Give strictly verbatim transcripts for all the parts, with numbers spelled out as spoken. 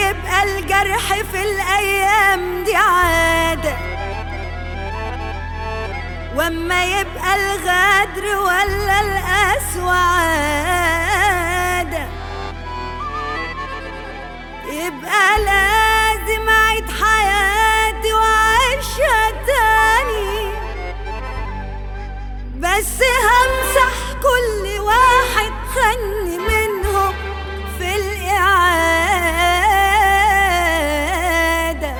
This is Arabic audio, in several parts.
يبقى الجرح في الأيام دي عادة، واما يبقى الغدر ولا القسوة عادة، يبقى لازم أعيد حياتي وأعيشها تاني، بس همسح كل واحد خني منهم في الإعادة.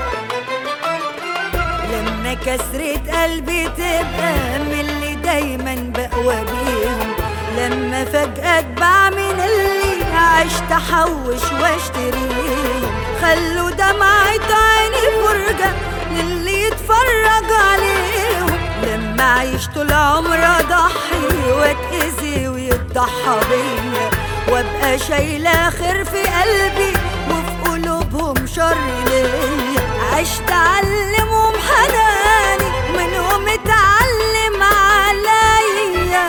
لما كسرة قلبي تبقى من اللي دايما بقوى بيهم، لما فجأة اتباع من اللي عشت احوش واشتريهم، خلوا دمعة عيني فرجة للي يتفرج عليهم. لما عيش طول عمري اضحي واتأذي ويتضحى بيا، وابقى شايلة خير في قلبي وفي قلوبهم شر ليا، عشت اعلمهم حناني منهم اتعلم عليا.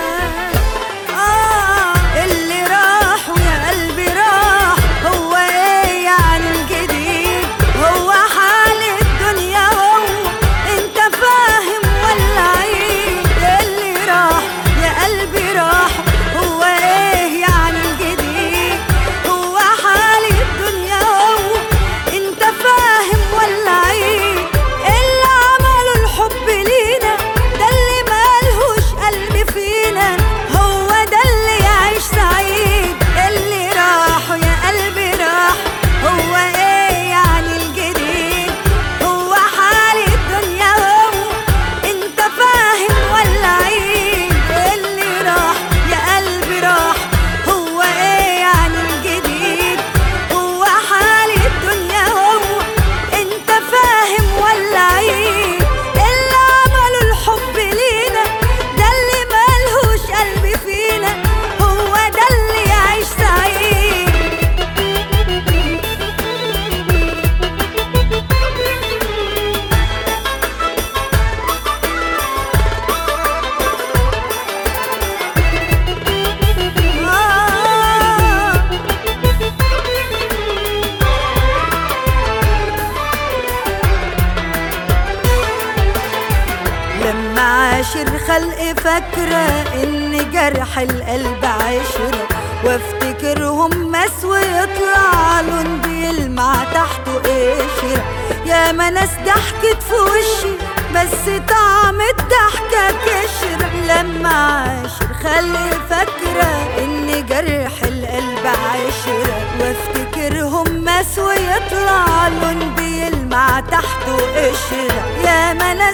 آه اللي راحوا يا قلبي راح، هو ايه يعني الجديد؟ هو حال الدنيا هو، انت فاهم ولا عيد؟ اللي راح يا قلبي راح، هو ايه يعني الجديد؟ هو حال الدنيا هو، انت فاهم ولا عيد؟ اللي عملوا الحب لينا ده اللي مالهوش قلب فينا، هو ده اللي يعيش سعيد. اللي راحوا يا قلبي راح، هو ايه يعني الجديد؟ هو حال الدنيا هو، انت فاهم ولا عيد؟ اللي راح يا قلبي راح، هو ايه يعني الجديد؟ هو حال الدنيا هو، انت فاهم ولا عيد؟ اللي عملوا الحب لينا ده اللي مالهوش قلب فينا، هو ده اللي يعيش سعيد. آه لما عاشر خلق فاكرة إن جرح القلب عشرة، وافتكرهم مس ويطلع لون بيلمع تحته قشرة. يا ما ناس ضحكت في وشي بس طعم الضحكة كشرة. لما عاشر خلق فاكرة إن جرح القلب عشرة، وافتكرهم مس ويطلع لون بيلمع تحته قشرة. يا ما